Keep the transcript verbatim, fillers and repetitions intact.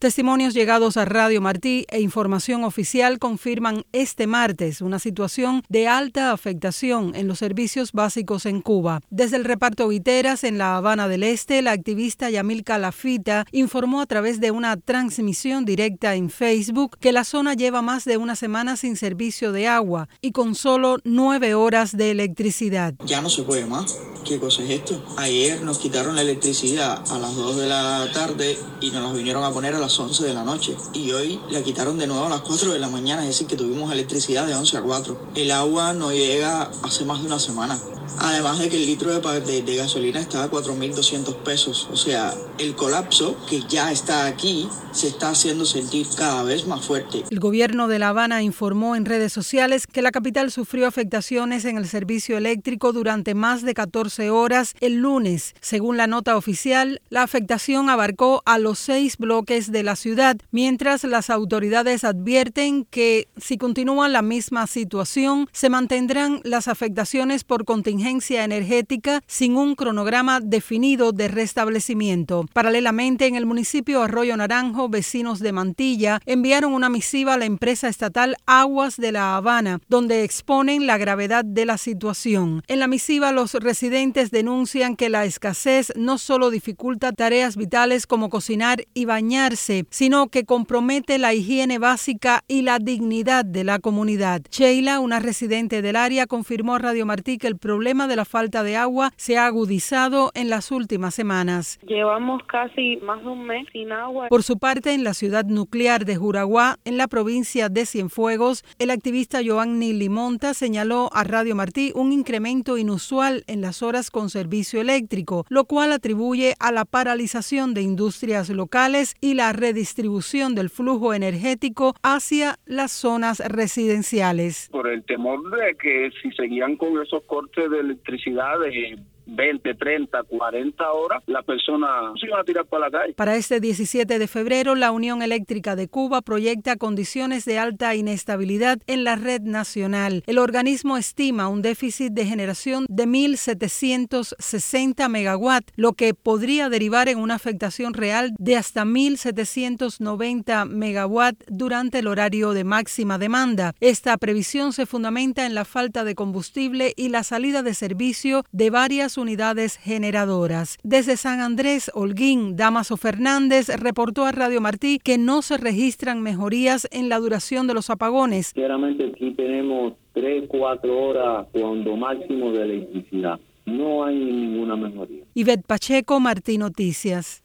Testimonios llegados a Radio Martí e información oficial confirman este martes una situación de alta afectación en los servicios básicos en Cuba. Desde el reparto Guiteras en La Habana del Este, la activista Yamilca Lafita informó a través de una transmisión directa en Facebook que la zona lleva más de una semana sin servicio de agua y con solo nueve horas de electricidad. Ya no se puede más. ¿Qué cosa es esto? Ayer nos quitaron la electricidad a las dos de la tarde y nos la vinieron a poner a las once de la noche. Y hoy la quitaron de nuevo a las cuatro de la mañana, es decir, que tuvimos electricidad de once a cuatro. El agua no llega hace más de una semana. Además de que el litro de, de, de gasolina está a cuatro mil doscientos pesos. O sea, el colapso que ya está aquí se está haciendo sentir cada vez más fuerte. El gobierno de La Habana informó en redes sociales que la capital sufrió afectaciones en el servicio eléctrico durante más de catorce horas el lunes. Según la nota oficial, la afectación abarcó a los seis bloques de la ciudad, mientras las autoridades advierten que si continúa la misma situación, se mantendrán las afectaciones por contingencia energética sin un cronograma definido de restablecimiento. Paralelamente, en el municipio Arroyo Naranjo, vecinos de Mantilla enviaron una misiva a la empresa estatal Aguas de La Habana, donde exponen la gravedad de la situación. En la misiva, los residentes denuncian que la escasez no solo dificulta tareas vitales como cocinar y bañarse, sino que compromete la higiene básica y la dignidad de la comunidad. Sheila, una residente del área, confirmó a Radio Martí que el problema de la falta de agua se ha agudizado en las últimas semanas. Llevamos casi más de un mes sin agua. Por su parte, en la ciudad nuclear de Juraguá, en la provincia de Cienfuegos, el activista Joanny Limonta señaló a Radio Martí un incremento inusual en las horas con servicio eléctrico, lo cual atribuye a la paralización de industrias locales y la redistribución del flujo energético hacia las zonas residenciales. Por el temor de que si seguían con esos cortes de electricidad de veinte, treinta, cuarenta horas, la persona se iba a tirar para la calle. Para este diecisiete de febrero, la Unión Eléctrica de Cuba proyecta condiciones de alta inestabilidad en la red nacional. El organismo estima un déficit de generación de mil setecientos sesenta megawatts, lo que podría derivar en una afectación real de hasta mil setecientos noventa megawatts durante el horario de máxima demanda. Esta previsión se fundamenta en la falta de combustible y la salida de servicio de varias unidades generadoras. Desde San Andrés, Holguín, Damaso Fernández reportó a Radio Martí que no se registran mejorías en la duración de los apagones. Sinceramente, aquí tenemos tres, cuatro horas cuando máximo de electricidad. No hay ninguna mejoría. Ivette Pacheco, Martí Noticias.